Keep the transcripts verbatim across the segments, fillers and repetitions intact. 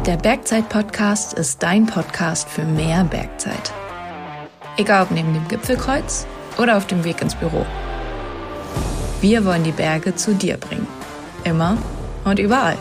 Der Bergzeit-Podcast ist dein Podcast für mehr Bergzeit. Egal ob neben dem Gipfelkreuz oder auf dem Weg ins Büro. Wir wollen die Berge zu dir bringen. Immer und überall.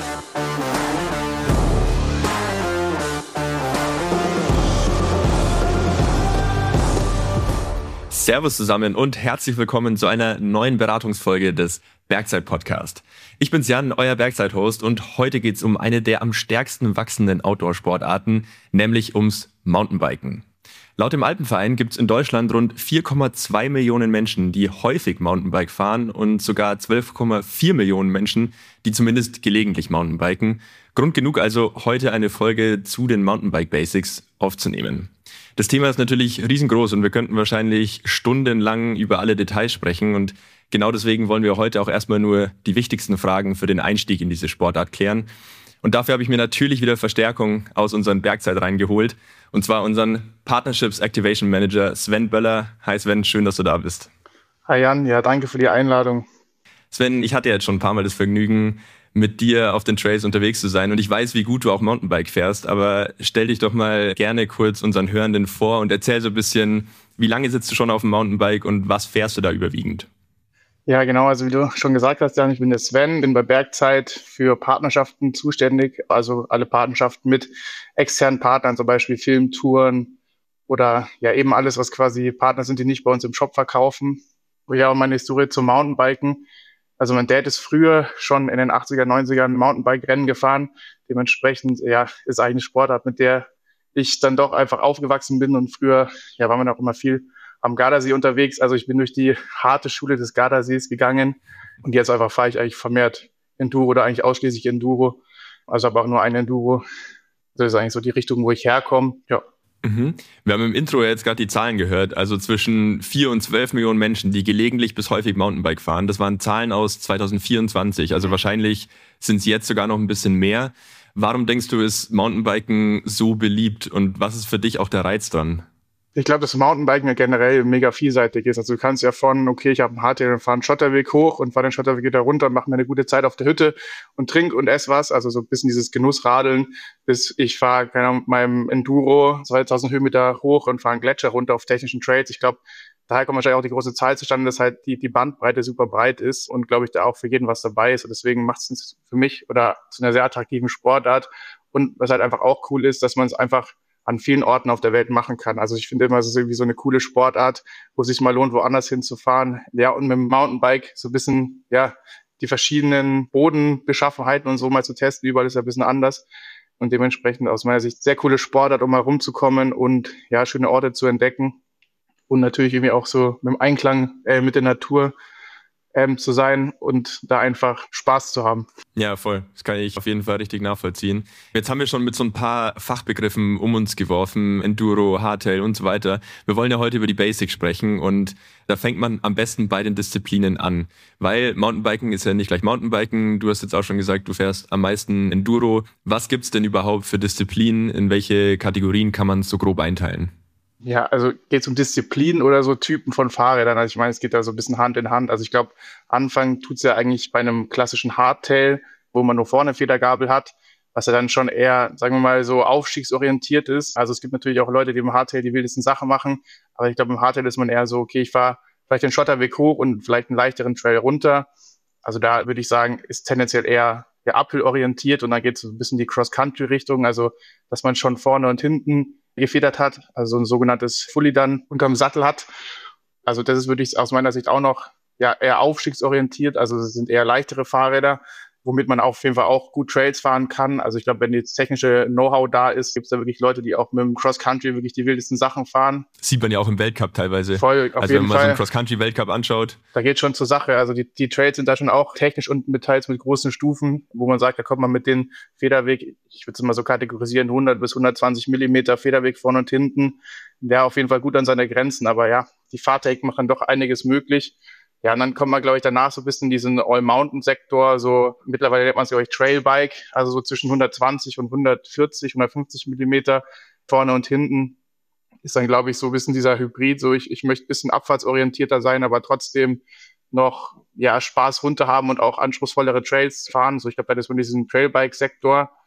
Servus zusammen und herzlich willkommen zu einer neuen Beratungsfolge des Bergzeit-Podcast. Ich bin's Jan, euer Bergzeit-Host, und heute geht's um eine der am stärksten wachsenden Outdoor-Sportarten, nämlich ums Mountainbiken. Laut dem Alpenverein gibt's in Deutschland rund vier Komma zwei Millionen Menschen, die häufig Mountainbike fahren, und sogar zwölf Komma vier Millionen Menschen, die zumindest gelegentlich Mountainbiken. Grund genug also, heute eine Folge zu den Mountainbike-Basics aufzunehmen. Das Thema ist natürlich riesengroß und wir könnten wahrscheinlich stundenlang über alle Details sprechen, und genau deswegen wollen wir heute auch erstmal nur die wichtigsten Fragen für den Einstieg in diese Sportart klären. Und dafür habe ich mir natürlich wieder Verstärkung aus unseren Bergzeit reingeholt, und zwar unseren Partnerships Activation Manager Sven Böller. Hi Sven, schön, dass du da bist. Hi Jan, ja, danke für die Einladung. Sven, ich hatte jetzt schon ein paar Mal das Vergnügen, mit dir auf den Trails unterwegs zu sein, und ich weiß, wie gut du auch Mountainbike fährst, aber stell dich doch mal gerne kurz unseren Hörenden vor und erzähl so ein bisschen, wie lange sitzt du schon auf dem Mountainbike und was fährst du da überwiegend? Ja, genau, also wie du schon gesagt hast, Jan, ich bin der Sven, bin bei Bergzeit für Partnerschaften zuständig, also alle Partnerschaften mit externen Partnern, zum Beispiel Filmtouren oder ja eben alles, was quasi Partner sind, die nicht bei uns im Shop verkaufen. Ja, und meine Historie zum Mountainbiken. Also mein Dad ist früher schon in den achtziger, neunzigern Mountainbike-Rennen gefahren. Dementsprechend, ja, ist eigentlich eine Sportart, mit der ich dann doch einfach aufgewachsen bin. Und früher, ja, war man auch immer viel am Gardasee unterwegs. Also ich bin durch die harte Schule des Gardasees gegangen. Und jetzt einfach fahre ich eigentlich vermehrt Enduro oder eigentlich ausschließlich Enduro. Also aber auch nur ein Enduro. Das ist eigentlich so die Richtung, wo ich herkomme. Ja. Mhm. Wir haben im Intro jetzt gerade die Zahlen gehört, also zwischen vier und zwölf Millionen Menschen, die gelegentlich bis häufig Mountainbike fahren. Das waren Zahlen aus zwanzig vierundzwanzig, also wahrscheinlich sind es jetzt sogar noch ein bisschen mehr. Warum denkst du, ist Mountainbiken so beliebt, und was ist für dich auch der Reiz dran? Ich glaube, dass Mountainbiken ja generell mega vielseitig ist. Also du kannst ja von, okay, ich habe einen Hardtail und fahre einen Schotterweg hoch und fahre den Schotterweg wieder runter, mache mir eine gute Zeit auf der Hütte und trink und ess was. Also so ein bisschen dieses Genussradeln, bis ich fahre, keine Ahnung, mit meinem Enduro zweitausend Höhenmeter hoch und fahre einen Gletscher runter auf technischen Trails. Ich glaube, daher kommt wahrscheinlich auch die große Zahl zustande, dass halt die, die Bandbreite super breit ist und, glaube ich, da auch für jeden was dabei ist. Und deswegen macht es für mich oder zu einer sehr attraktiven Sportart. Und was halt einfach auch cool ist, dass man es einfach an vielen Orten auf der Welt machen kann. Also ich finde immer, es ist irgendwie so eine coole Sportart, wo es sich mal lohnt, woanders hinzufahren. Ja, und mit dem Mountainbike so ein bisschen, ja, die verschiedenen Bodenbeschaffenheiten und so mal zu testen. Überall ist ja ein bisschen anders. Und dementsprechend aus meiner Sicht sehr coole Sportart, um mal rumzukommen und ja, schöne Orte zu entdecken. Und natürlich irgendwie auch so mit dem Einklang äh, mit der Natur ähm, zu sein und da einfach Spaß zu haben. Ja, voll. Das kann ich auf jeden Fall richtig nachvollziehen. Jetzt haben wir schon mit so ein paar Fachbegriffen um uns geworfen, Enduro, Hardtail und so weiter. Wir wollen ja heute über die Basics sprechen, und da fängt man am besten bei den Disziplinen an. Weil Mountainbiken ist ja nicht gleich Mountainbiken. Du hast jetzt auch schon gesagt, du fährst am meisten Enduro. Was gibt's denn überhaupt für Disziplinen? In welche Kategorien kann man es so grob einteilen? Ja, also geht es um Disziplin oder so Typen von Fahrrädern? Also ich meine, es geht da so ein bisschen Hand in Hand. Also ich glaube, anfangen tut's ja eigentlich bei einem klassischen Hardtail, wo man nur vorne Federgabel hat, was ja dann schon eher, sagen wir mal, so aufstiegsorientiert ist. Also es gibt natürlich auch Leute, die im Hardtail die wildesten Sachen machen, aber ich glaube, im Hardtail ist man eher so, okay, ich fahre vielleicht den Schotterweg hoch und vielleicht einen leichteren Trail runter. Also da würde ich sagen, ist tendenziell eher ja, uphill-orientiert, und dann geht es so ein bisschen die Cross-Country-Richtung, also dass man schon vorne und hinten gefedert hat, also ein sogenanntes Fully dann unterm Sattel hat. Also das ist wirklich aus meiner Sicht auch noch ja eher aufstiegsorientiert, also es sind eher leichtere Fahrräder, womit man auf jeden Fall auch gut Trails fahren kann. Also ich glaube, wenn jetzt technische Know-how da ist, gibt es da wirklich Leute, die auch mit dem Cross-Country wirklich die wildesten Sachen fahren. Sieht man ja auch im Weltcup teilweise. Voll, auf also jeden wenn man Fall. so einen Cross-Country-Weltcup anschaut. Da geht schon zur Sache. Also die, die Trails sind da schon auch technisch und mit teils mit großen Stufen, wo man sagt, da kommt man mit den Federweg, ich würde es mal so kategorisieren, hundert bis hundertzwanzig Millimeter Federweg vorne und hinten. Der auf jeden Fall gut an seine Grenzen. Aber ja, die Fahrtechnik machen doch einiges möglich. Ja, und dann kommt man, glaube ich, danach so ein bisschen in diesen All-Mountain-Sektor, so mittlerweile nennt man es, glaube ich, Trailbike, also so zwischen hundertzwanzig und hundertvierzig, hundertfünfzig Millimeter vorne und hinten. Ist dann, glaube ich, so ein bisschen dieser Hybrid, so ich, ich möchte ein bisschen abfahrtsorientierter sein, aber trotzdem noch ja Spaß runter haben und auch anspruchsvollere Trails fahren. So ich glaube, da ist man in diesem Trailbike-Sektor.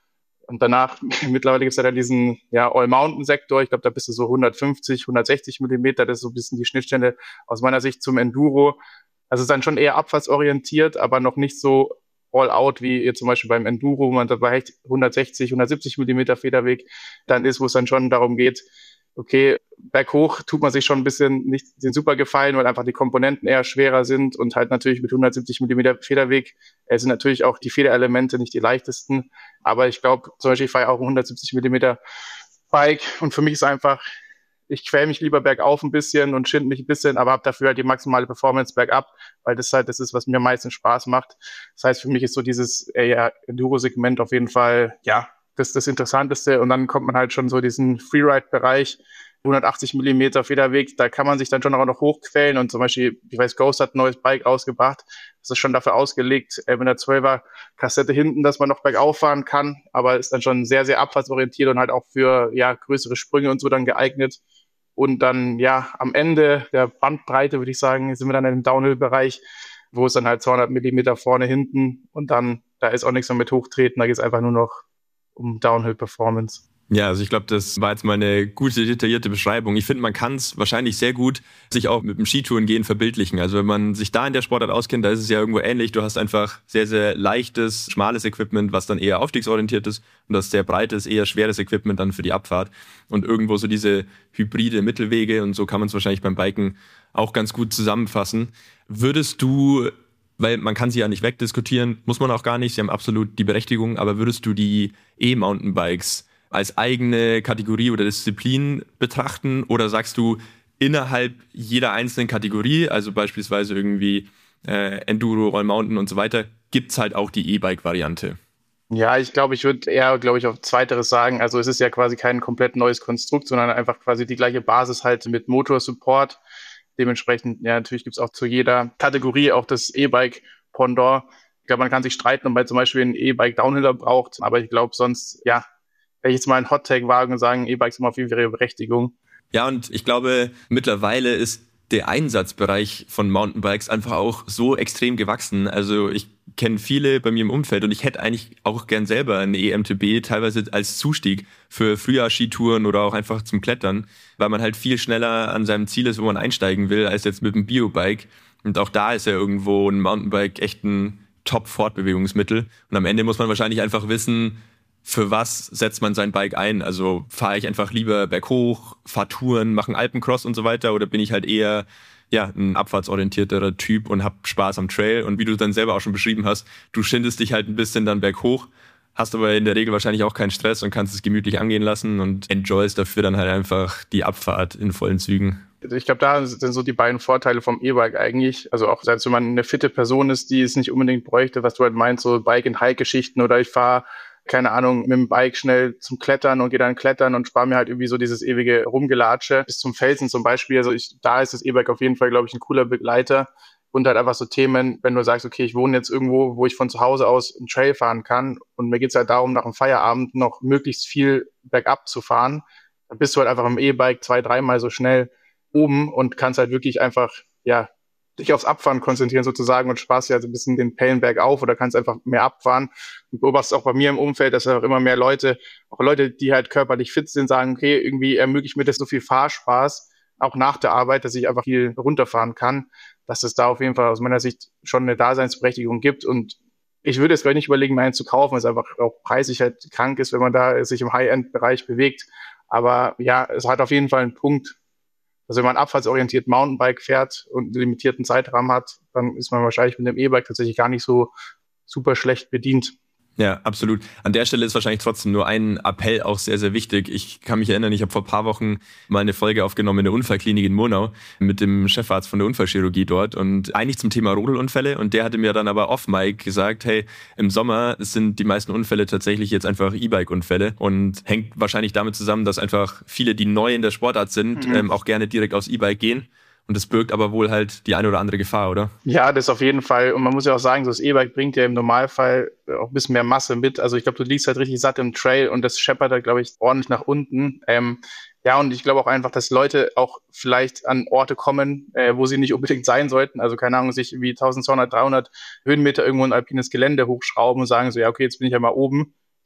Und danach, mittlerweile gibt es ja dann diesen ja, All-Mountain-Sektor. Ich glaube, da bist du so hundertfünfzig, hundertsechzig Millimeter. Das ist so ein bisschen die Schnittstelle aus meiner Sicht zum Enduro. Also es ist dann schon eher abfahrtsorientiert, aber noch nicht so all-out wie jetzt zum Beispiel beim Enduro, wo man dabei hundertsechzig, hundertsiebzig Millimeter Federweg dann ist, wo es dann schon darum geht, okay, berghoch tut man sich schon ein bisschen nicht den super Gefallen, weil einfach die Komponenten eher schwerer sind und halt natürlich mit hundertsiebzig Millimeter Federweg äh, sind natürlich auch die Federelemente nicht die leichtesten. Aber ich glaube, zum Beispiel ich fahre auch ein hundertsiebzig Millimeter Bike und für mich ist einfach, ich quäle mich lieber bergauf ein bisschen und schind mich ein bisschen, aber habe dafür halt die maximale Performance bergab, weil das halt das ist, was mir am meisten Spaß macht. Das heißt, für mich ist so dieses äh, ja, Enduro-Segment auf jeden Fall, ja, das ist das Interessanteste und dann kommt man halt schon so diesen Freeride-Bereich, hundertachtzig Millimeter Federweg, da kann man sich dann schon auch noch hochquälen und zum Beispiel, ich weiß, Ghost hat ein neues Bike rausgebracht, das ist schon dafür ausgelegt, äh, mit einer zwölfer Kassette hinten, dass man noch bergauf fahren kann, aber ist dann schon sehr, sehr abfahrtsorientiert und halt auch für ja größere Sprünge und so dann geeignet und dann ja am Ende der Bandbreite, würde ich sagen, sind wir dann im Downhill-Bereich, wo es dann halt zweihundert Millimeter vorne, hinten und dann, da ist auch nichts mehr mit Hochtreten, da geht es einfach nur noch um Downhill-Performance. Ja, also ich glaube, das war jetzt mal eine gute, detaillierte Beschreibung. Ich finde, man kann es wahrscheinlich sehr gut sich auch mit dem Skitourengehen verbildlichen. Also wenn man sich da in der Sportart auskennt, da ist es ja irgendwo ähnlich. Du hast einfach sehr, sehr leichtes, schmales Equipment, was dann eher aufstiegsorientiert ist und das sehr breites, eher schweres Equipment dann für die Abfahrt und irgendwo so diese hybride Mittelwege und so kann man es wahrscheinlich beim Biken auch ganz gut zusammenfassen. Würdest du, weil man kann sie ja nicht wegdiskutieren, muss man auch gar nicht, sie haben absolut die Berechtigung, aber würdest du die E-Mountainbikes als eigene Kategorie oder Disziplin betrachten oder sagst du, innerhalb jeder einzelnen Kategorie, also beispielsweise irgendwie äh, Enduro, All Mountain und so weiter, gibt's halt auch die E-Bike-Variante? Ja, ich glaube, ich würde eher, glaube ich, auf Zweiteres sagen. Also es ist ja quasi kein komplett neues Konstrukt, sondern einfach quasi die gleiche Basis halt mit Motorsupport. Dementsprechend, ja, natürlich gibt's auch zu jeder Kategorie auch das E-Bike-Pendant. Ich glaube, man kann sich streiten, ob man zum Beispiel einen E-Bike-Downhiller braucht, aber ich glaube sonst, ja, wenn ich jetzt mal einen Hot-Take wagen und sagen, E-Bikes haben auf jeden Fall ihre Berechtigung. Ja, und ich glaube, mittlerweile ist der Einsatzbereich von Mountainbikes einfach auch so extrem gewachsen. Also ich kenne viele bei mir im Umfeld und ich hätte eigentlich auch gern selber eine E M T B, teilweise als Zustieg für Frühjahrskitouren oder auch einfach zum Klettern, weil man halt viel schneller an seinem Ziel ist, wo man einsteigen will, als jetzt mit einem Biobike. Und auch da ist ja irgendwo ein Mountainbike echt ein Top-Fortbewegungsmittel. Und am Ende muss man wahrscheinlich einfach wissen, für was setzt man sein Bike ein? Also fahre ich einfach lieber berghoch, fahre Touren, mache einen Alpencross und so weiter oder bin ich halt eher ja ein abfahrtsorientierterer Typ und hab Spaß am Trail? Und wie du dann selber auch schon beschrieben hast, du schindest dich halt ein bisschen dann berghoch, hast aber in der Regel wahrscheinlich auch keinen Stress und kannst es gemütlich angehen lassen und enjoyst dafür dann halt einfach die Abfahrt in vollen Zügen. Ich glaube, da sind so die beiden Vorteile vom E-Bike eigentlich. Also auch, selbst wenn man eine fitte Person ist, die es nicht unbedingt bräuchte, was du halt meinst, so Bike-and-Hike-Geschichten oder ich fahre keine Ahnung, mit dem Bike schnell zum Klettern und gehe dann klettern und spare mir halt irgendwie so dieses ewige Rumgelatsche bis zum Felsen zum Beispiel. Also ich, da ist das E-Bike auf jeden Fall, glaube ich, ein cooler Begleiter und halt einfach so Themen, wenn du sagst, okay, ich wohne jetzt irgendwo, wo ich von zu Hause aus einen Trail fahren kann und mir geht's halt darum, nach dem Feierabend noch möglichst viel bergab zu fahren, dann bist du halt einfach im E-Bike zwei, dreimal so schnell oben und kannst halt wirklich einfach, ja, dich aufs Abfahren konzentrieren sozusagen und sparst ja so ein bisschen den Pellenberg auf oder kannst einfach mehr abfahren. Und beobachtest auch bei mir im Umfeld, dass auch immer mehr Leute, auch Leute, die halt körperlich fit sind, sagen, okay, irgendwie ermöglicht mir das so viel Fahrspaß, auch nach der Arbeit, dass ich einfach viel runterfahren kann, dass es da auf jeden Fall aus meiner Sicht schon eine Daseinsberechtigung gibt. Und ich würde jetzt gar nicht überlegen, mir einen zu kaufen, weil es einfach auch preislich halt krank ist, wenn man da sich im High-End-Bereich bewegt. Aber ja, es hat auf jeden Fall einen Punkt. Also wenn man abfahrtsorientiert Mountainbike fährt und einen limitierten Zeitrahmen hat, dann ist man wahrscheinlich mit dem E-Bike tatsächlich gar nicht so super schlecht bedient. Ja, absolut. An der Stelle ist wahrscheinlich trotzdem nur ein Appell auch sehr, sehr wichtig. Ich kann mich erinnern, ich habe vor ein paar Wochen mal eine Folge aufgenommen in der Unfallklinik in Murnau mit dem Chefarzt von der Unfallchirurgie dort und eigentlich zum Thema Rodelunfälle. Und der hatte mir dann aber off-Mic gesagt, hey, im Sommer sind die meisten Unfälle tatsächlich jetzt einfach E-Bike-Unfälle und hängt wahrscheinlich damit zusammen, dass einfach viele, die neu in der Sportart sind, mhm. ähm, auch gerne direkt aufs E-Bike gehen. Und das birgt aber wohl halt die eine oder andere Gefahr, oder? Ja, das auf jeden Fall. Und man muss ja auch sagen, so das E-Bike bringt ja im Normalfall auch ein bisschen mehr Masse mit. Also ich glaube, du liegst halt richtig satt im Trail und das scheppert halt, glaube ich, ordentlich nach unten. Ähm, ja, und ich glaube auch einfach, dass Leute auch vielleicht an Orte kommen, äh, wo sie nicht unbedingt sein sollten. Also keine Ahnung, sich wie eintausendzweihundert, dreihundert Höhenmeter irgendwo ein alpines Gelände hochschrauben und sagen so, ja, okay, jetzt bin ich ja mal oben.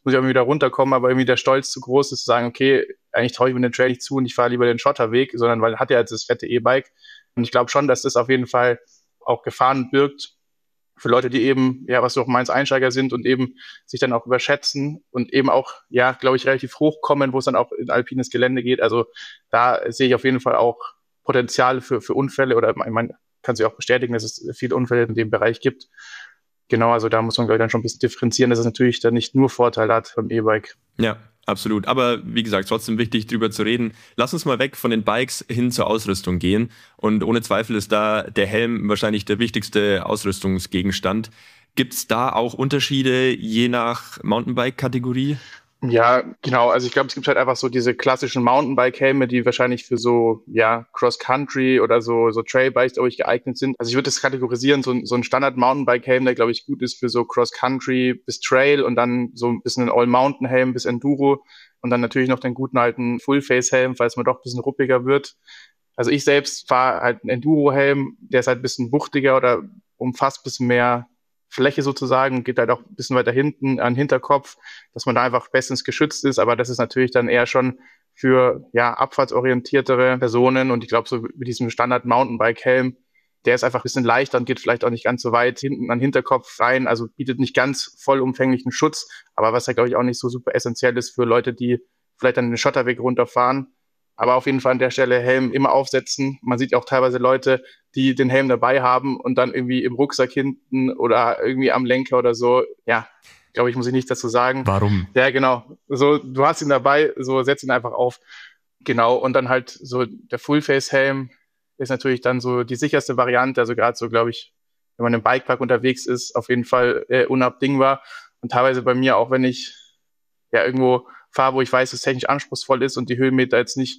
muss ich auch wieder runterkommen, aber irgendwie der Stolz zu groß ist, zu sagen, okay, eigentlich traue ich mir den Trail nicht zu und ich fahre lieber den Schotterweg, sondern weil hat ja jetzt das fette E-Bike. Und ich glaube schon, dass das auf jeden Fall auch Gefahren birgt für Leute, die eben, ja, was du auch meinst, Einsteiger sind und eben sich dann auch überschätzen und eben auch, ja, glaube ich, relativ hoch kommen, wo es dann auch in alpines Gelände geht. Also da sehe ich auf jeden Fall auch Potenzial für, für Unfälle oder man kann sich auch bestätigen, dass es viele Unfälle in dem Bereich gibt. Genau, also da muss man, glaube ich, dann schon ein bisschen differenzieren, dass es natürlich dann nicht nur Vorteile hat beim E-Bike. Ja, absolut. Aber wie gesagt, trotzdem wichtig, drüber zu reden. Lass uns mal weg von den Bikes hin zur Ausrüstung gehen. Und ohne Zweifel ist da der Helm wahrscheinlich der wichtigste Ausrüstungsgegenstand. Gibt es da auch Unterschiede je nach Mountainbike-Kategorie? Ja, genau. Also ich glaube, es gibt halt einfach so diese klassischen Mountainbike-Helme, die wahrscheinlich für so, ja, Cross-Country oder so, so Trailbikes, glaube ich, geeignet sind. Also ich würde das kategorisieren, so, so ein Standard-Mountainbike-Helm, der, glaube ich, gut ist für so Cross-Country bis Trail und dann so ein bisschen ein All-Mountain-Helm bis Enduro und dann natürlich noch den guten alten Full-Face-Helm, falls man doch ein bisschen ruppiger wird. Also ich selbst fahre halt einen Enduro-Helm, der ist halt ein bisschen wuchtiger oder umfasst ein bisschen mehr Fläche sozusagen, geht halt auch ein bisschen weiter hinten an den Hinterkopf, dass man da einfach bestens geschützt ist, aber das ist natürlich dann eher schon für ja abfahrtsorientiertere Personen und ich glaube so mit diesem Standard-Mountainbike-Helm, der ist einfach ein bisschen leichter und geht vielleicht auch nicht ganz so weit hinten an den Hinterkopf rein, also bietet nicht ganz vollumfänglichen Schutz, aber was ja glaube ich auch nicht so super essentiell ist für Leute, die vielleicht dann den Schotterweg runterfahren. Aber auf jeden Fall an der Stelle Helm immer aufsetzen. Man sieht ja auch teilweise Leute, die den Helm dabei haben und dann irgendwie im Rucksack hinten oder irgendwie am Lenker oder so. Ja, glaube ich, muss ich nicht dazu sagen. Warum? Ja, genau. So, du hast ihn dabei, so setz ihn einfach auf. Genau. Und dann halt so der Full-Face-Helm ist natürlich dann so die sicherste Variante. Also gerade so, glaube ich, wenn man im Bikepark unterwegs ist, auf jeden Fall äh, unabdingbar. Und teilweise bei mir auch, wenn ich ja irgendwo fahre, wo ich weiß, dass es technisch anspruchsvoll ist und die Höhenmeter jetzt nicht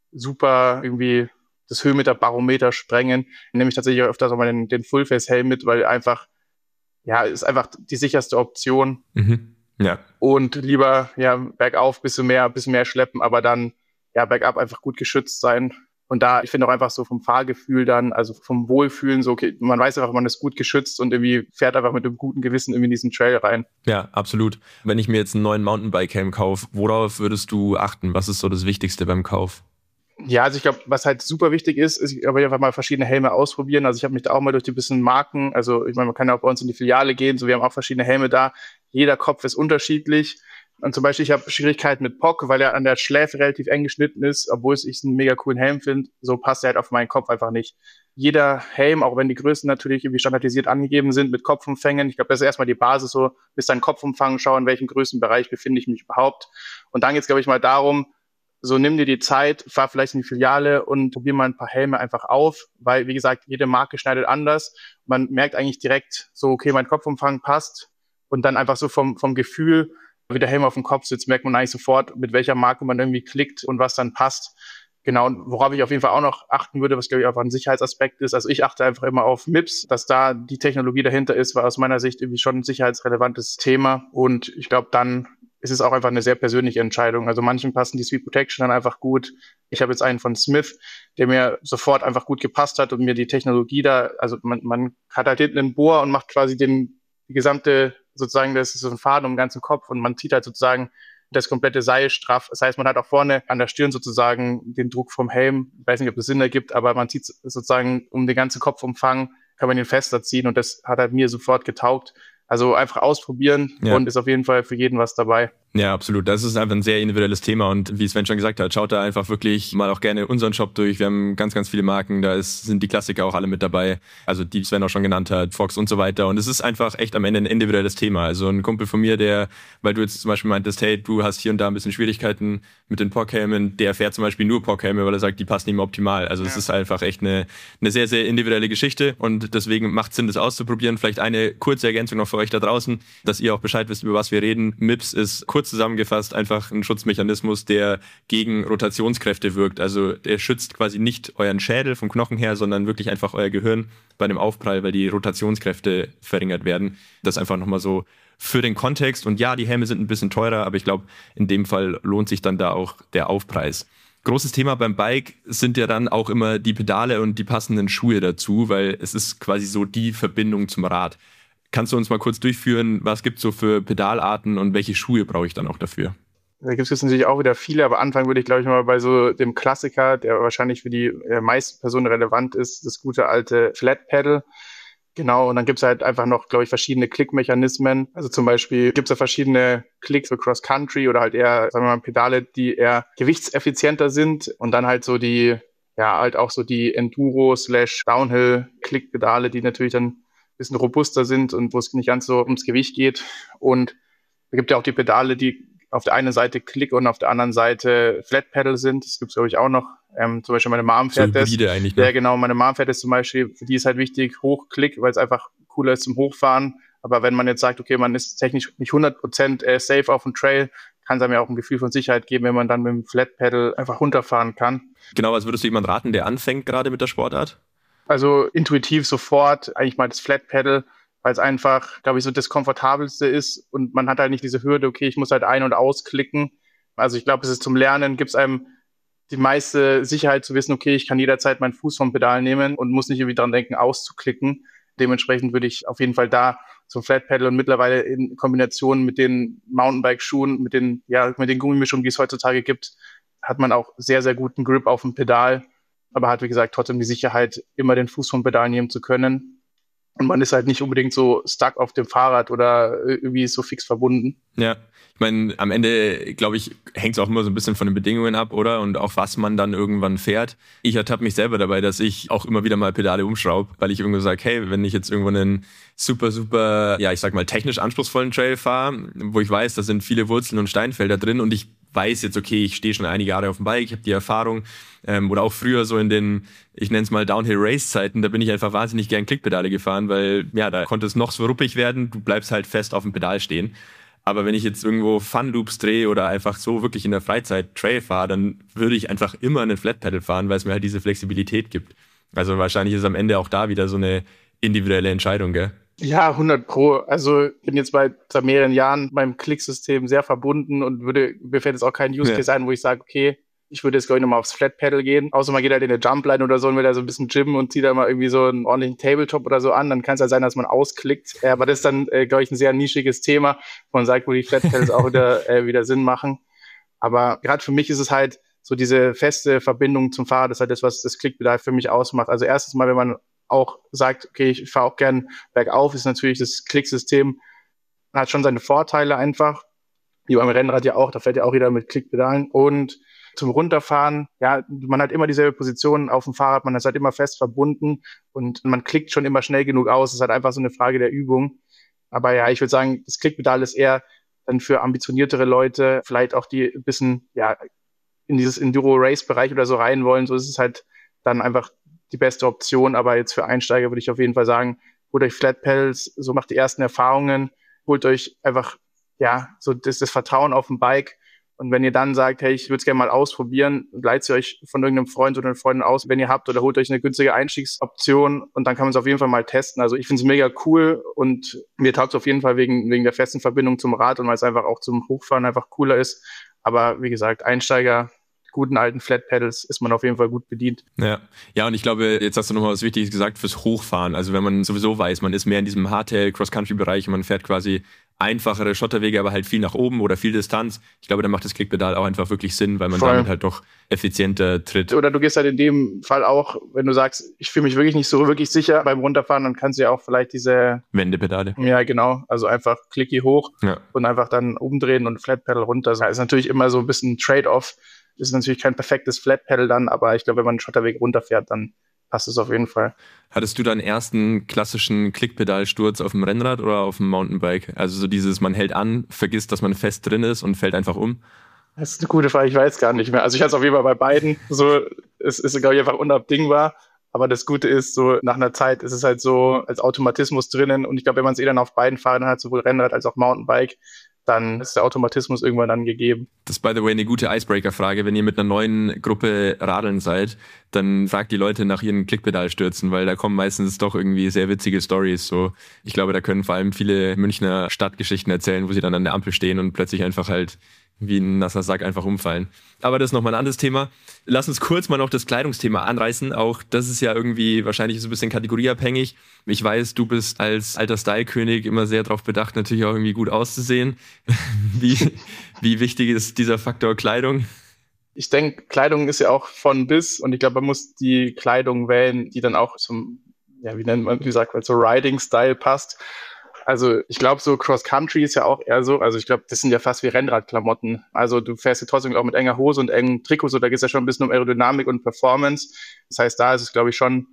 super irgendwie das Höhenmeterbarometer sprengen, nehme ich tatsächlich öfters auch mal den, den Full-Face-Helm mit, weil einfach, ja, ist einfach die sicherste Option. Mhm. Ja. Und lieber, ja, bergauf bisschen mehr, bisschen mehr schleppen, aber dann, ja, bergab einfach gut geschützt sein. Und da, ich finde auch einfach so vom Fahrgefühl dann, also vom Wohlfühlen, so, okay, man weiß einfach, man ist gut geschützt und irgendwie fährt einfach mit einem guten Gewissen irgendwie in diesen Trail rein. Ja, absolut. Wenn ich mir jetzt einen neuen Mountainbike-Helm kaufe, worauf würdest du achten? Was ist so das Wichtigste beim Kauf? Ja, also ich glaube, was halt super wichtig ist, ist, ich habe einfach mal verschiedene Helme ausprobieren. Also ich habe mich da auch mal durch die bisschen Marken, also ich meine, man kann ja auch bei uns in die Filiale gehen, so wir haben auch verschiedene Helme da. Jeder Kopf ist unterschiedlich. Und zum Beispiel, ich habe Schwierigkeiten mit P O C, weil er an der Schläfe relativ eng geschnitten ist, obwohl ich es einen mega coolen Helm finde. So passt er halt auf meinen Kopf einfach nicht. Jeder Helm, auch wenn die Größen natürlich irgendwie standardisiert angegeben sind mit Kopfumfängen, ich glaube, das ist erstmal die Basis, so bis dein Kopfumfang schauen, in welchem Größenbereich befinde ich mich überhaupt. Und dann geht es, glaube ich, mal darum, so nimm dir die Zeit, fahr vielleicht in die Filiale und probier mal ein paar Helme einfach auf, weil, wie gesagt, jede Marke schneidet anders. Man merkt eigentlich direkt so, okay, mein Kopfumfang passt und dann einfach so vom, vom Gefühl, wie der Helm auf dem Kopf sitzt, merkt man eigentlich sofort, mit welcher Marke man irgendwie klickt und was dann passt. Genau, und worauf ich auf jeden Fall auch noch achten würde, was, glaube ich, einfach ein Sicherheitsaspekt ist. Also ich achte einfach immer auf M I P S, dass da die Technologie dahinter ist, war aus meiner Sicht irgendwie schon ein sicherheitsrelevantes Thema. Und ich glaube, dann ist es auch einfach eine sehr persönliche Entscheidung. Also manchen passen die Sweep Protection dann einfach gut. Ich habe jetzt einen von Smith, der mir sofort einfach gut gepasst hat und mir die Technologie da, also man, man hat halt hinten einen Bohr und macht quasi den, die gesamte, sozusagen, das ist so ein Faden um den ganzen Kopf und man zieht halt sozusagen das komplette Seil straff. Das heißt, man hat auch vorne an der Stirn sozusagen den Druck vom Helm. Ich weiß nicht, ob das Sinn ergibt, aber man zieht sozusagen um den ganzen Kopfumfang, kann man den fester ziehen und das hat halt mir sofort getaugt. Also einfach ausprobieren ja. Und ist auf jeden Fall für jeden was dabei. Ja, absolut. Das ist einfach ein sehr individuelles Thema und wie Sven schon gesagt hat, schaut da einfach wirklich mal auch gerne unseren Shop durch. Wir haben ganz, ganz viele Marken, da ist, sind die Klassiker auch alle mit dabei. Also die Sven auch schon genannt hat, Fox und so weiter. Und es ist einfach echt am Ende ein individuelles Thema. Also ein Kumpel von mir, der, weil du jetzt zum Beispiel meintest, hey, du hast hier und da ein bisschen Schwierigkeiten mit den P O C-Helmen, der fährt zum Beispiel nur P O C-Helme, weil er sagt, die passen ihm optimal. Also ja. Es ist einfach echt eine, eine sehr, sehr individuelle Geschichte und deswegen macht es Sinn, das auszuprobieren. Vielleicht eine kurze Ergänzung noch für euch da draußen, dass ihr auch Bescheid wisst, über was wir reden. M I P S ist kurz zusammengefasst einfach ein Schutzmechanismus, der gegen Rotationskräfte wirkt. Also der schützt quasi nicht euren Schädel vom Knochen her, sondern wirklich einfach euer Gehirn bei dem Aufprall, weil die Rotationskräfte verringert werden. Das einfach nochmal so für den Kontext. Und ja, die Helme sind ein bisschen teurer, aber ich glaube, in dem Fall lohnt sich dann da auch der Aufpreis. Großes Thema beim Bike sind ja dann auch immer die Pedale und die passenden Schuhe dazu, weil es ist quasi so die Verbindung zum Rad. Kannst du uns mal kurz durchführen, was gibt es so für Pedalarten und welche Schuhe brauche ich dann auch dafür? Da gibt es jetzt natürlich auch wieder viele, aber anfangen würde ich, glaube ich, mal bei so dem Klassiker, der wahrscheinlich für die äh, meisten Personen relevant ist, das gute alte Flat Pedal. Genau, und dann gibt es halt einfach noch, glaube ich, verschiedene Klickmechanismen. Also zum Beispiel gibt es ja verschiedene Klicks für Cross-Country oder halt eher, sagen wir mal, Pedale, die eher gewichtseffizienter sind und dann halt so die, ja, halt auch so die Enduro-slash-Downhill-Klickpedale, die natürlich dann ein bisschen robuster sind und wo es nicht ganz so ums Gewicht geht. Und es gibt ja auch die Pedale, die auf der einen Seite Klick und auf der anderen Seite Flat Pedal sind. Das gibt es, glaube ich, auch noch. Ähm, zum Beispiel meine Mom fährt so das. Eigentlich, ne? Ja, genau. Meine Mom fährt das zum Beispiel. Für die ist halt wichtig, Hochklick, weil es einfach cooler ist zum Hochfahren. Aber wenn man jetzt sagt, okay, man ist technisch nicht hundert Prozent safe auf dem Trail, kann es einem ja auch ein Gefühl von Sicherheit geben, wenn man dann mit dem Flat Pedal einfach runterfahren kann. Genau, was würdest du jemand raten, der anfängt gerade mit der Sportart? Also intuitiv sofort eigentlich mal das Flat Pedal, weil es einfach, glaube ich, so das Komfortabelste ist und man hat halt nicht diese Hürde, okay, ich muss halt ein- und ausklicken. Also ich glaube, es ist zum Lernen, gibt es einem die meiste Sicherheit zu wissen, okay, ich kann jederzeit meinen Fuß vom Pedal nehmen und muss nicht irgendwie dran denken, auszuklicken. Dementsprechend würde ich auf jeden Fall da zum Flat Pedal und mittlerweile in Kombination mit den Mountainbike-Schuhen, mit den, ja, mit den Gummimischungen, die es heutzutage gibt, hat man auch sehr, sehr guten Grip auf dem Pedal, aber hat, wie gesagt, trotzdem die Sicherheit, immer den Fuß vom Pedal nehmen zu können. Und man ist halt nicht unbedingt so stuck auf dem Fahrrad oder irgendwie so fix verbunden. Ja, ich meine, am Ende, glaube ich, hängt es auch immer so ein bisschen von den Bedingungen ab, oder? Und auch was man dann irgendwann fährt. Ich ertappe mich selber dabei, dass ich auch immer wieder mal Pedale umschraube, weil ich irgendwo sage, hey, wenn ich jetzt irgendwo einen super, super, ja, ich sag mal, technisch anspruchsvollen Trail fahre, wo ich weiß, da sind viele Wurzeln und Steinfelder drin und ich weiß jetzt, okay, ich stehe schon einige Jahre auf dem Bike, ich habe die Erfahrung, ähm, oder auch früher so in den, ich nenne es mal Downhill-Race-Zeiten, da bin ich einfach wahnsinnig gern Klickpedale gefahren, weil ja, da konnte es noch so ruppig werden, du bleibst halt fest auf dem Pedal stehen. Aber wenn ich jetzt irgendwo Fun-Loops drehe oder einfach so wirklich in der Freizeit Trail fahre, dann würde ich einfach immer einen Flat-Pedal fahren, weil es mir halt diese Flexibilität gibt. Also wahrscheinlich ist am Ende auch da wieder so eine individuelle Entscheidung, gell? Ja, hundert Pro. Also ich bin jetzt bei seit mehreren Jahren meinem Klicksystem sehr verbunden und würde, mir fällt jetzt auch kein Use Case ja. ein, wo ich sage, okay, ich würde jetzt glaube ich nochmal aufs Flat Pedal gehen. Außer man geht halt in eine Jumpline oder so und will da so ein bisschen gymmen und zieht da mal irgendwie so einen ordentlichen Tabletop oder so an. Dann kann es halt sein, dass man ausklickt. Ja, aber das ist dann, äh, glaube ich, ein sehr nischiges Thema, wo man sagt, wo die Flat Pedals auch wieder, äh, wieder Sinn machen. Aber gerade für mich ist es halt so diese feste Verbindung zum Fahrrad, das ist halt das, was das Klickpedal für mich ausmacht. Also erstens mal, wenn man auch sagt, okay, ich fahre auch gern bergauf, ist natürlich das Klicksystem, hat schon seine Vorteile einfach, wie beim Rennrad ja auch, da fährt ja auch jeder mit Klickpedalen. Und zum Runterfahren, ja, man hat immer dieselbe Position auf dem Fahrrad, man ist halt immer fest verbunden und man klickt schon immer schnell genug aus, es ist halt einfach so eine Frage der Übung. Aber ja, ich würde sagen, das Klickpedal ist eher dann für ambitioniertere Leute, vielleicht auch die ein bisschen, ja, in dieses Enduro-Race-Bereich oder so rein wollen, so ist es halt dann einfach die beste Option, aber jetzt für Einsteiger würde ich auf jeden Fall sagen, holt euch Flat Pedals, so macht die ersten Erfahrungen, holt euch einfach, ja, so das, das Vertrauen auf dem Bike und wenn ihr dann sagt, hey, ich würde es gerne mal ausprobieren, leitet sie euch von irgendeinem Freund oder einer Freundin aus, wenn ihr habt, oder holt euch eine günstige Einstiegsoption und dann kann man es auf jeden Fall mal testen. Also ich finde es mega cool und mir taugt es auf jeden Fall wegen, wegen der festen Verbindung zum Rad und weil es einfach auch zum Hochfahren einfach cooler ist, aber wie gesagt, Einsteiger, guten alten Flat Pedals ist man auf jeden Fall gut bedient. Ja, ja, und ich glaube, jetzt hast du nochmal was Wichtiges gesagt fürs Hochfahren. Also wenn man sowieso weiß, man ist mehr in diesem Hardtail Cross-Country-Bereich und man fährt quasi einfachere Schotterwege, aber halt viel nach oben oder viel Distanz. Ich glaube, da macht das Klickpedal auch einfach wirklich Sinn, weil man Voll. damit halt doch effizienter tritt. Oder du gehst halt in dem Fall auch, wenn du sagst, ich fühle mich wirklich nicht so wirklich sicher beim Runterfahren, dann kannst du ja auch vielleicht diese Wendepedale. Ja, genau. Also einfach Clicky hoch ja. und einfach dann umdrehen und Flat Pedal runter. Das ist natürlich immer so ein bisschen Trade-off. Das ist natürlich kein perfektes Flat Pedal dann, aber ich glaube, wenn man einen Schotterweg runterfährt, dann passt es auf jeden Fall. Hattest du deinen ersten klassischen Klickpedalsturz auf dem Rennrad oder auf dem Mountainbike? Also so dieses, man hält an, vergisst, dass man fest drin ist und fällt einfach um? Das ist eine gute Frage, ich weiß gar nicht mehr. Also ich hatte es auf jeden Fall bei beiden. So, es ist, glaube ich, einfach unabdingbar. Aber das Gute ist, so nach einer Zeit ist es halt so als Automatismus drinnen. Und ich glaube, wenn man es eh dann auf beiden Fahrern hat, sowohl Rennrad als auch Mountainbike, dann ist der Automatismus irgendwann dann gegeben. Das ist, by the way, eine gute Icebreaker-Frage. Wenn ihr mit einer neuen Gruppe radeln seid, dann fragt die Leute nach ihren Klickpedalstürzen, weil da kommen meistens doch irgendwie sehr witzige Stories. So, ich glaube, da können vor allem viele Münchner Stadtgeschichten erzählen, wo sie dann an der Ampel stehen und plötzlich einfach halt wie ein nasser Sack einfach umfallen. Aber das ist nochmal ein anderes Thema. Lass uns kurz mal noch das Kleidungsthema anreißen. Auch das ist ja irgendwie wahrscheinlich so ein bisschen kategorieabhängig. Ich weiß, du bist als alter Style-König immer sehr darauf bedacht, natürlich auch irgendwie gut auszusehen. Wie, wie wichtig ist dieser Faktor Kleidung? Ich denke, Kleidung ist ja auch von bis und ich glaube, man muss die Kleidung wählen, die dann auch zum, ja, wie nennt man, wie sagt man, so Riding-Style passt. Also ich glaube, so Cross-Country ist ja auch eher so, also ich glaube, das sind ja fast wie Rennradklamotten. Also du fährst ja trotzdem auch mit enger Hose und engem Trikot, so da geht es ja schon ein bisschen um Aerodynamik und Performance. Das heißt, da ist es, glaube ich, schon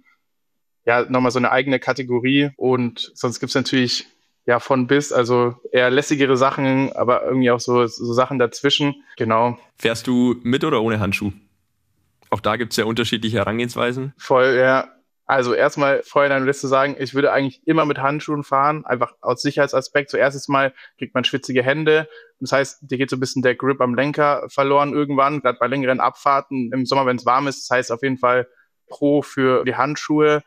ja nochmal so eine eigene Kategorie und sonst gibt es natürlich ja von bis, also eher lässigere Sachen, aber irgendwie auch so, so Sachen dazwischen. Genau. Fährst du mit oder ohne Handschuh? Auch da gibt es ja unterschiedliche Herangehensweisen. Voll, ja. Also erstmal vorher dann zu sagen, ich würde eigentlich immer mit Handschuhen fahren, einfach aus Sicherheitsaspekt. Zuerst mal kriegt man schwitzige Hände. Das heißt, dir geht so ein bisschen der Grip am Lenker verloren irgendwann, gerade bei längeren Abfahrten im Sommer, wenn es warm ist. Das heißt auf jeden Fall pro für die Handschuhe.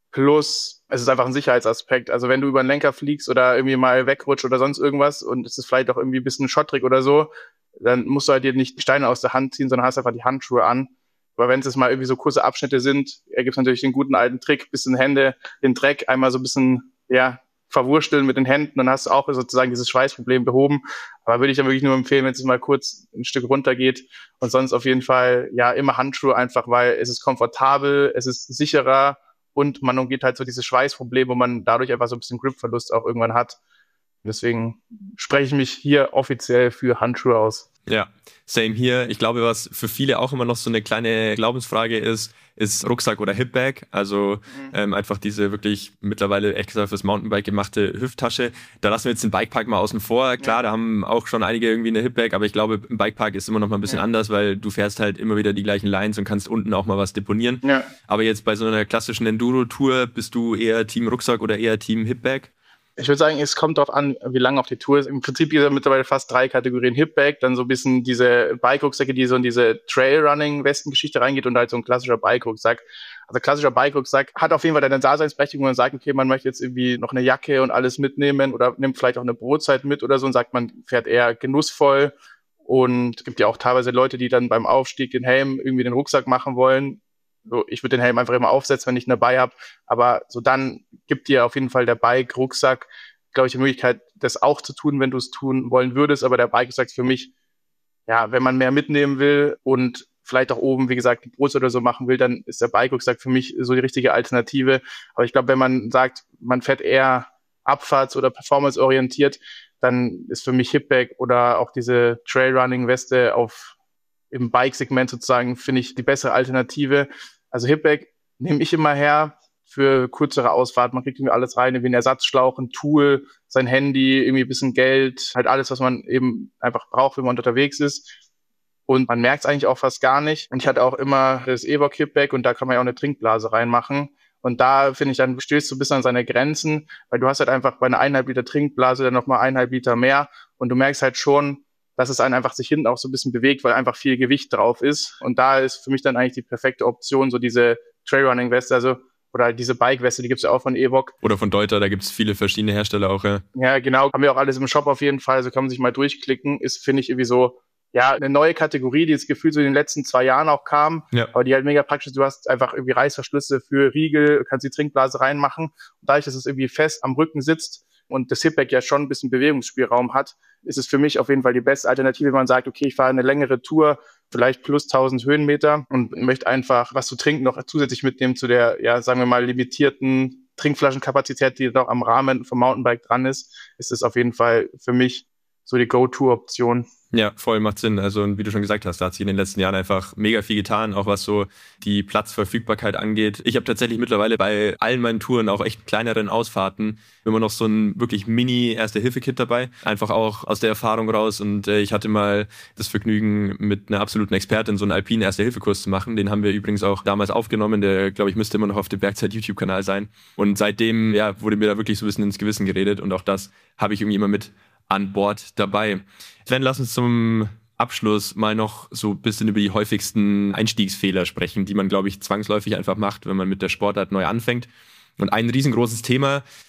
Plus, es ist einfach ein Sicherheitsaspekt. Also wenn du über den Lenker fliegst oder irgendwie mal wegrutscht oder sonst irgendwas und es ist vielleicht auch irgendwie ein bisschen schottrig oder so, dann musst du halt dir nicht die Steine aus der Hand ziehen, sondern hast einfach die Handschuhe an. Aber wenn es jetzt mal irgendwie so kurze Abschnitte sind, ergibt es natürlich den guten alten Trick, bisschen Hände, den Dreck einmal so ein bisschen, ja, verwursteln mit den Händen, dann hast du auch sozusagen dieses Schweißproblem behoben. Aber würde ich dann wirklich nur empfehlen, wenn es mal kurz ein Stück runter geht und sonst auf jeden Fall, ja, immer Handschuhe einfach, weil es ist komfortabel, es ist sicherer und man umgeht halt so dieses Schweißproblem, wo man dadurch einfach so ein bisschen Gripverlust auch irgendwann hat. Deswegen spreche ich mich hier offiziell für Handschuhe aus. Ja, same hier. Ich glaube, was für viele auch immer noch so eine kleine Glaubensfrage ist, ist Rucksack oder Hipbag. Also mhm. ähm, einfach diese wirklich mittlerweile extra fürs Mountainbike gemachte Hüfttasche. Da lassen wir jetzt den Bikepark mal außen vor. Klar, ja. Da haben auch schon einige irgendwie eine Hipbag, aber ich glaube, im Bikepark ist immer noch mal ein bisschen ja. anders, weil du fährst halt immer wieder die gleichen Lines und kannst unten auch mal was deponieren. Ja. Aber jetzt bei so einer klassischen Enduro-Tour bist du eher Team Rucksack oder eher Team Hipbag? Ich würde sagen, es kommt darauf an, wie lange auf die Tour ist. Im Prinzip gibt es mittlerweile fast drei Kategorien Hipbag, dann so ein bisschen diese Bike-Rucksäcke, die so in diese Trailrunning-Westen-Geschichte reingeht und halt so ein klassischer Bike-Rucksack. Also klassischer Bike-Rucksack hat auf jeden Fall eine Daseinsberechtigung, wenn man sagt, okay, man möchte jetzt irgendwie noch eine Jacke und alles mitnehmen oder nimmt vielleicht auch eine Brotzeit mit oder so und sagt, man fährt eher genussvoll. Und es gibt ja auch teilweise Leute, die dann beim Aufstieg den Helm irgendwie den Rucksack machen wollen. So, ich würde den Helm einfach immer aufsetzen, wenn ich ihn dabei habe. Aber so dann gibt dir auf jeden Fall der Bike-Rucksack, glaube ich, die Möglichkeit, das auch zu tun, wenn du es tun wollen würdest. Aber der Bike-Rucksack ist für mich, ja, wenn man mehr mitnehmen will und vielleicht auch oben, wie gesagt, die Brust oder so machen will, dann ist der Bike-Rucksack für mich so die richtige Alternative. Aber ich glaube, wenn man sagt, man fährt eher abfahrts- oder performance-orientiert, dann ist für mich Hipbag oder auch diese Trailrunning-Weste auf im Bike-Segment sozusagen, finde ich, die bessere Alternative. Also Hipbag nehme ich immer her für kürzere Ausfahrt. Man kriegt irgendwie alles rein, wie ein Ersatzschlauch, ein Tool, sein Handy, irgendwie ein bisschen Geld, halt alles, was man eben einfach braucht, wenn man unterwegs ist. Und man merkt es eigentlich auch fast gar nicht. Und ich hatte auch immer das Evoque Hipbag und da kann man ja auch eine Trinkblase reinmachen. Und da, finde ich, dann stößt du ein bisschen an seine Grenzen, weil du hast halt einfach bei einer eineinhalb Liter Trinkblase dann nochmal eineinhalb Liter mehr und du merkst halt schon, dass es einen einfach sich hinten auch so ein bisschen bewegt, weil einfach viel Gewicht drauf ist. Und da ist für mich dann eigentlich die perfekte Option, so diese Trailrunning-Weste, also oder diese Bike-Weste, die gibt's ja auch von Evoque. Oder von Deuter, da gibt's viele verschiedene Hersteller auch, ja. Ja, genau. Haben wir auch alles im Shop auf jeden Fall, also kann man sich mal durchklicken. Ist, finde ich, irgendwie so, ja, eine neue Kategorie, die das Gefühl so in den letzten zwei Jahren auch kam, ja. Aber die halt mega praktisch ist. Du hast einfach irgendwie Reißverschlüsse für Riegel, kannst die Trinkblase reinmachen. Und dadurch, dass es irgendwie fest am Rücken sitzt, und das Hipbag ja schon ein bisschen Bewegungsspielraum hat, ist es für mich auf jeden Fall die beste Alternative, wenn man sagt, okay, ich fahre eine längere Tour, vielleicht plus tausend Höhenmeter und möchte einfach was zu trinken noch zusätzlich mitnehmen zu der, ja, sagen wir mal, limitierten Trinkflaschenkapazität, die noch am Rahmen vom Mountainbike dran ist, ist es auf jeden Fall für mich so die Go-To-Option. Ja, voll, macht Sinn. Also, und wie du schon gesagt hast, da hat sich in den letzten Jahren einfach mega viel getan, auch was so die Platzverfügbarkeit angeht. Ich habe tatsächlich mittlerweile bei allen meinen Touren, auch echt kleineren Ausfahrten, immer noch so ein wirklich Mini-Erste-Hilfe-Kit dabei. Einfach auch aus der Erfahrung raus. Und äh, ich hatte mal das Vergnügen, mit einer absoluten Expertin so einen alpinen Erste-Hilfe-Kurs zu machen. Den haben wir übrigens auch damals aufgenommen. Der, glaube ich, müsste immer noch auf dem Bergzeit-YouTube-Kanal sein. Und seitdem, ja, wurde mir da wirklich so ein bisschen ins Gewissen geredet. Und auch das habe ich irgendwie immer mit an Bord dabei. Sven, lass uns zum Abschluss mal noch so ein bisschen über die häufigsten Einstiegsfehler sprechen, die man, glaube ich, zwangsläufig einfach macht, wenn man mit der Sportart neu anfängt. Und ein riesengroßes Thema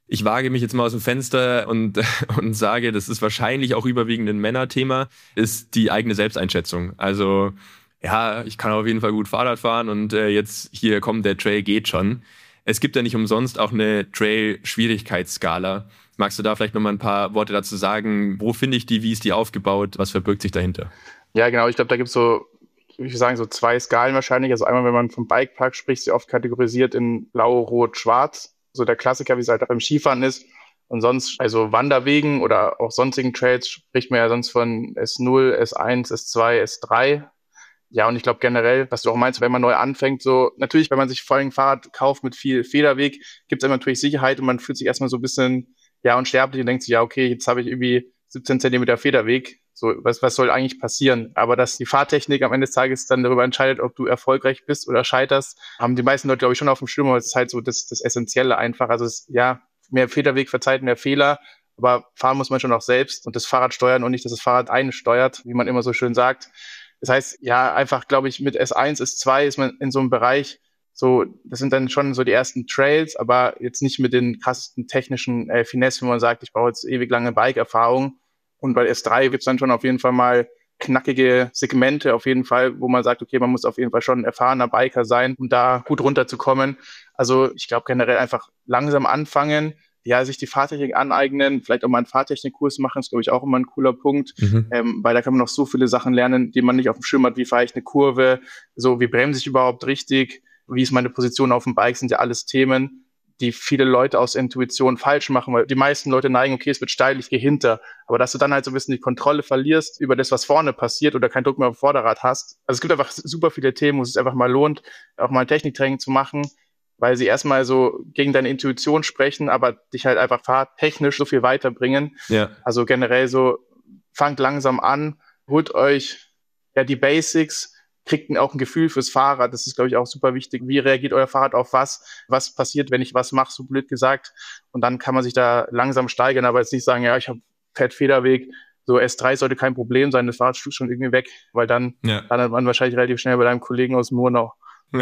Ich wage mich jetzt mal aus dem Fenster und, und sage, das ist wahrscheinlich auch überwiegend ein Männerthema, ist die eigene Selbsteinschätzung. Also ja, ich kann auf jeden Fall gut Fahrrad fahren und äh, jetzt hier kommt, der Trail geht schon. Es gibt ja nicht umsonst auch eine Trail-Schwierigkeitsskala. Magst du da vielleicht noch mal ein paar Worte dazu sagen? Wo finde ich die? Wie ist die aufgebaut? Was verbirgt sich dahinter? Ja, genau. Ich glaube, da gibt es so, ich würde sagen, so zwei Skalen wahrscheinlich. Also einmal, wenn man vom Bikepark spricht, sie oft kategorisiert in Blau, Rot, Schwarz. So der Klassiker, wie es halt auch beim Skifahren ist. Und sonst, also Wanderwegen oder auch sonstigen Trails, spricht man ja sonst von S null, S eins, S zwei, S drei. Ja, und ich glaube generell, was du auch meinst, wenn man neu anfängt, so natürlich, wenn man sich vor allem ein Fahrrad kauft mit viel Federweg, gibt es immer natürlich Sicherheit und man fühlt sich erstmal so ein bisschen, ja, unsterblich und denkt sich, ja, okay, jetzt habe ich irgendwie siebzehn Zentimeter Federweg. So, was, was soll eigentlich passieren? Aber dass die Fahrtechnik am Ende des Tages dann darüber entscheidet, ob du erfolgreich bist oder scheiterst, haben die meisten Leute, glaube ich, schon auf dem Schirm, aber es ist halt so das, das Essentielle einfach. Also es, ja, mehr Federweg verzeiht mehr Fehler, aber fahren muss man schon auch selbst und das Fahrrad steuern und nicht, dass das Fahrrad einen steuert, wie man immer so schön sagt. Das heißt, ja, einfach, glaube ich, mit S eins, S zwei ist man in so einem Bereich, so, das sind dann schon so die ersten Trails, aber jetzt nicht mit den krassesten technischen äh, Finessen, wo man sagt, ich brauche jetzt ewig lange Bike-Erfahrung. Und bei S drei gibt's dann schon auf jeden Fall mal knackige Segmente, auf jeden Fall, wo man sagt, okay, man muss auf jeden Fall schon ein erfahrener Biker sein, um da gut runterzukommen. Also ich glaube generell einfach langsam anfangen, ja, sich die Fahrtechnik aneignen, vielleicht auch mal einen Fahrtechnikkurs machen, ist, glaube ich, auch immer ein cooler Punkt, mhm. ähm, weil da kann man noch so viele Sachen lernen, die man nicht auf dem Schirm hat. Wie fahre ich eine Kurve? So, wie bremse ich überhaupt richtig? Wie ist meine Position auf dem Bike? Sind ja alles Themen, die viele Leute aus Intuition falsch machen, weil die meisten Leute neigen, okay, es wird steil, ich gehe hinter. Aber dass du dann halt so ein bisschen die Kontrolle verlierst über das, was vorne passiert oder keinen Druck mehr auf dem Vorderrad hast. Also es gibt einfach super viele Themen, wo es sich einfach mal lohnt, auch mal ein Techniktraining zu machen, weil sie erstmal so gegen deine Intuition sprechen, aber dich halt einfach fahrtechnisch so viel weiterbringen. Ja. Also generell so, fangt langsam an, holt euch ja die Basics, kriegt auch ein Gefühl fürs Fahrrad. Das ist, glaube ich, auch super wichtig. Wie reagiert euer Fahrrad auf was? Was passiert, wenn ich was mache, so blöd gesagt? Und dann kann man sich da langsam steigern, aber jetzt nicht sagen, ja, ich habe fett Federweg. So S drei sollte kein Problem sein, das Fahrrad fliegt schon irgendwie weg, weil dann ja. landet man wahrscheinlich relativ schnell bei deinem Kollegen aus Murnau.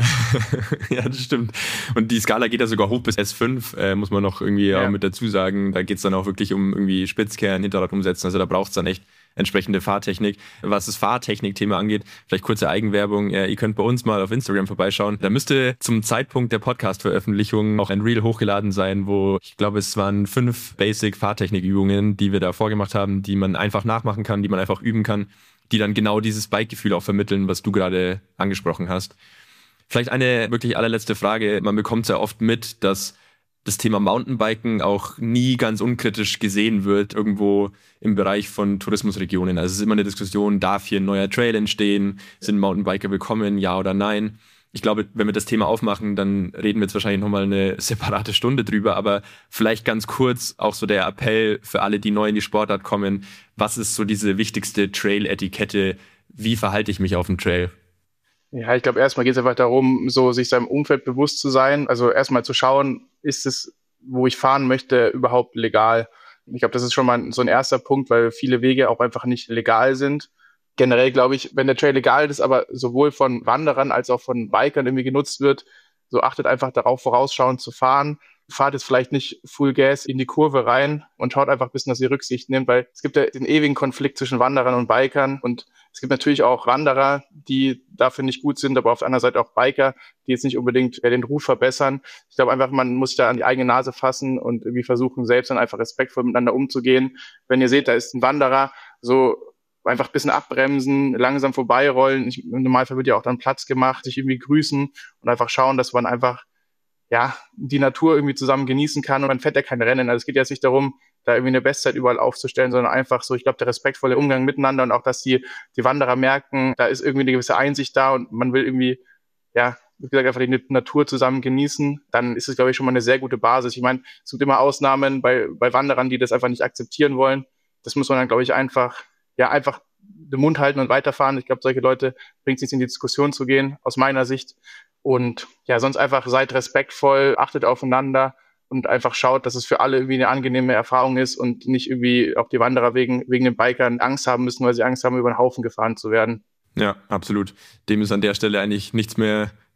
Ja, das stimmt. Und die Skala geht ja sogar hoch bis S fünf, äh, muss man noch irgendwie ja. auch mit dazu sagen. Da geht's dann auch wirklich um irgendwie Spitzkern, Hinterrad umsetzen. Also da braucht's dann echt entsprechende Fahrtechnik. Was das Fahrtechnik-Thema angeht, vielleicht kurze Eigenwerbung. Äh, ihr könnt bei uns mal auf Instagram vorbeischauen. Da müsste zum Zeitpunkt der Podcast-Veröffentlichung auch ein Reel hochgeladen sein, wo ich glaube, es waren fünf Basic-Fahrtechnik-Übungen, die wir da vorgemacht haben, die man einfach nachmachen kann, die man einfach üben kann, die dann genau dieses Bike-Gefühl auch vermitteln, was du gerade angesprochen hast. Vielleicht eine wirklich allerletzte Frage. Man bekommt sehr oft mit, dass das Thema Mountainbiken auch nie ganz unkritisch gesehen wird, irgendwo im Bereich von Tourismusregionen. Also es ist immer eine Diskussion, darf hier ein neuer Trail entstehen? Sind Mountainbiker willkommen, ja oder nein? Ich glaube, wenn wir das Thema aufmachen, dann reden wir jetzt wahrscheinlich nochmal eine separate Stunde drüber, aber vielleicht ganz kurz auch so der Appell für alle, die neu in die Sportart kommen. Was ist so diese wichtigste Trail-Etikette? Wie verhalte ich mich auf dem Trail? Ja, ich glaube, erstmal geht es einfach darum, so sich seinem Umfeld bewusst zu sein. Also erstmal zu schauen, ist es, wo ich fahren möchte, überhaupt legal? Ich glaube, das ist schon mal so ein erster Punkt, weil viele Wege auch einfach nicht legal sind. Generell glaube ich, wenn der Trail legal ist, aber sowohl von Wanderern als auch von Bikern irgendwie genutzt wird, so achtet einfach darauf, vorausschauend zu fahren. Fahrt jetzt vielleicht nicht Full Gas in die Kurve rein und schaut einfach ein bisschen, dass ihr Rücksicht nehmt, weil es gibt ja den ewigen Konflikt zwischen Wanderern und Bikern und es gibt natürlich auch Wanderer, die dafür nicht gut sind, aber auf der anderen Seite auch Biker, die jetzt nicht unbedingt den Ruf verbessern. Ich glaube einfach, man muss sich da an die eigene Nase fassen und irgendwie versuchen, selbst dann einfach respektvoll miteinander umzugehen. Wenn ihr seht, da ist ein Wanderer, so einfach ein bisschen abbremsen, langsam vorbeirollen. Ich, im Normalfall wird ja auch dann Platz gemacht, sich irgendwie grüßen und einfach schauen, dass man einfach ja, die Natur irgendwie zusammen genießen kann und man fährt ja kein Rennen. Also es geht jetzt nicht darum, da irgendwie eine Bestzeit überall aufzustellen, sondern einfach so, ich glaube, der respektvolle Umgang miteinander und auch, dass die, die Wanderer merken, da ist irgendwie eine gewisse Einsicht da und man will irgendwie, ja, wie gesagt, einfach die Natur zusammen genießen, dann ist es, glaube ich, schon mal eine sehr gute Basis. Ich meine, es gibt immer Ausnahmen bei, bei Wanderern, die das einfach nicht akzeptieren wollen. Das muss man dann, glaube ich, einfach, ja, einfach den Mund halten und weiterfahren. Ich glaube, solche Leute bringt es nicht in die Diskussion zu gehen, aus meiner Sicht. Und ja, sonst einfach seid respektvoll, achtet aufeinander und einfach schaut, dass es für alle irgendwie eine angenehme Erfahrung ist und nicht irgendwie auch die Wanderer wegen, wegen den Bikern Angst haben müssen, weil sie Angst haben, über den Haufen gefahren zu werden. Ja, absolut. Dem ist an der Stelle eigentlich nichts mehr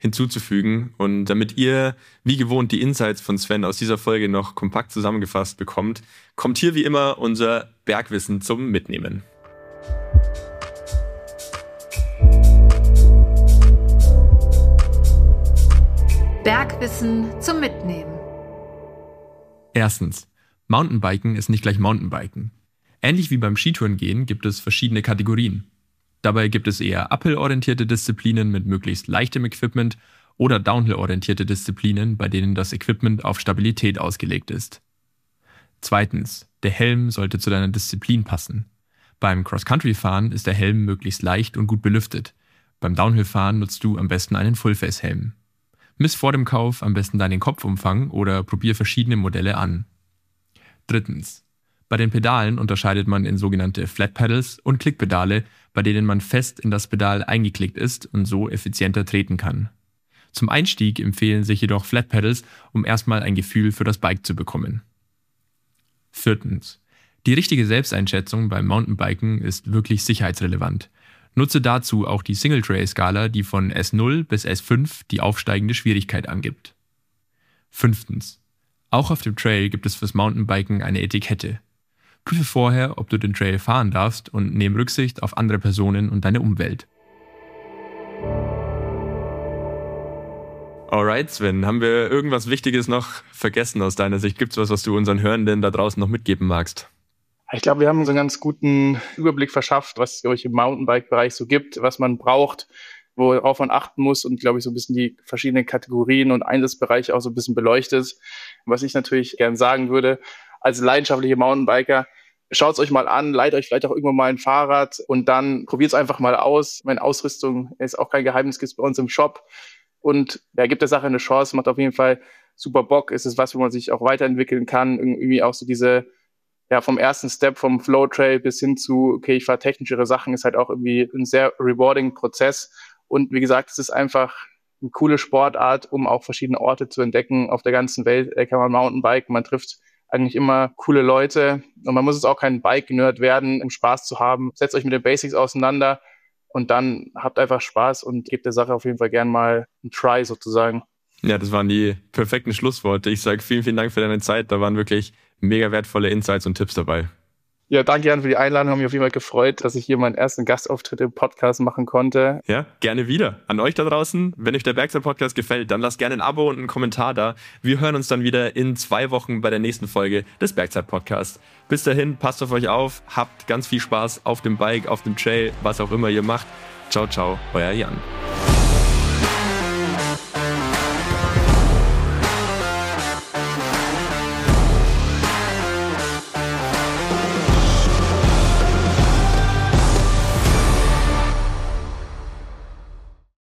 hinzuzufügen. Und damit ihr wie gewohnt die Insights von Sven aus dieser Folge noch kompakt zusammengefasst bekommt, kommt hier wie immer unser Bergwissen zum Mitnehmen. Bergwissen zum Mitnehmen. Erstens. Mountainbiken ist nicht gleich Mountainbiken. Ähnlich wie beim Skitourengehen gibt es verschiedene Kategorien. Dabei gibt es eher Uphill-orientierte Disziplinen mit möglichst leichtem Equipment oder Downhill-orientierte Disziplinen, bei denen das Equipment auf Stabilität ausgelegt ist. Zweitens, der Helm sollte zu deiner Disziplin passen. Beim Cross-Country-Fahren ist der Helm möglichst leicht und gut belüftet. Beim Downhill-Fahren nutzt du am besten einen Full-Face-Helm. Miss vor dem Kauf am besten deinen Kopfumfang oder probier verschiedene Modelle an. Drittens. Bei den Pedalen unterscheidet man in sogenannte Flat Pedals und Klickpedale, bei denen man fest in das Pedal eingeklickt ist und so effizienter treten kann. Zum Einstieg empfehlen sich jedoch Flat Pedals, um erstmal ein Gefühl für das Bike zu bekommen. Viertens. Die richtige Selbsteinschätzung beim Mountainbiken ist wirklich sicherheitsrelevant. Nutze dazu auch die Single-Tray-Skala, die von S null bis S fünf die aufsteigende Schwierigkeit angibt. Fünftens. Auch auf dem Trail gibt es fürs Mountainbiken eine Etikette. Prüfe vorher, ob du den Trail fahren darfst und nehme Rücksicht auf andere Personen und deine Umwelt. Alright, Sven, haben wir irgendwas Wichtiges noch vergessen aus deiner Sicht? Gibt es was, was du unseren Hörenden da draußen noch mitgeben magst? Ich glaube, wir haben uns einen ganz guten Überblick verschafft, was es, glaube ich, im Mountainbike-Bereich so gibt, was man braucht, worauf man achten muss und, glaube ich, so ein bisschen die verschiedenen Kategorien und Einsatzbereiche auch so ein bisschen beleuchtet. Was ich natürlich gern sagen würde, als leidenschaftliche Mountainbiker, schaut es euch mal an, leiht euch vielleicht auch irgendwann mal ein Fahrrad und dann probiert es einfach mal aus. Meine Ausrüstung ist auch kein Geheimnis, gibt es bei uns im Shop und ja, gibt der Sache eine Chance, macht auf jeden Fall super Bock. Es ist was, wo man sich auch weiterentwickeln kann, irgendwie auch so diese, ja, vom ersten Step, vom Flow Trail bis hin zu, okay, ich fahre technischere Sachen, ist halt auch irgendwie ein sehr rewarding Prozess und wie gesagt, es ist einfach eine coole Sportart, um auch verschiedene Orte zu entdecken. Auf der ganzen Welt kann man Mountainbiken, man trifft eigentlich immer coole Leute und man muss jetzt auch kein Bike-Nerd werden, um Spaß zu haben. Setzt euch mit den Basics auseinander und dann habt einfach Spaß und gebt der Sache auf jeden Fall gern mal einen Try sozusagen. Ja, das waren die perfekten Schlussworte. Ich sage vielen, vielen Dank für deine Zeit. Da waren wirklich mega wertvolle Insights und Tipps dabei. Ja, danke Jan für die Einladung. Hat mich auf jeden Fall gefreut, dass ich hier meinen ersten Gastauftritt im Podcast machen konnte. Ja, gerne wieder. An euch da draußen, wenn euch der Bergzeit-Podcast gefällt, dann lasst gerne ein Abo und einen Kommentar da. Wir hören uns dann wieder in zwei Wochen bei der nächsten Folge des Bergzeit-Podcasts. Bis dahin, passt auf euch auf, habt ganz viel Spaß auf dem Bike, auf dem Trail, was auch immer ihr macht. Ciao, ciao, euer Jan.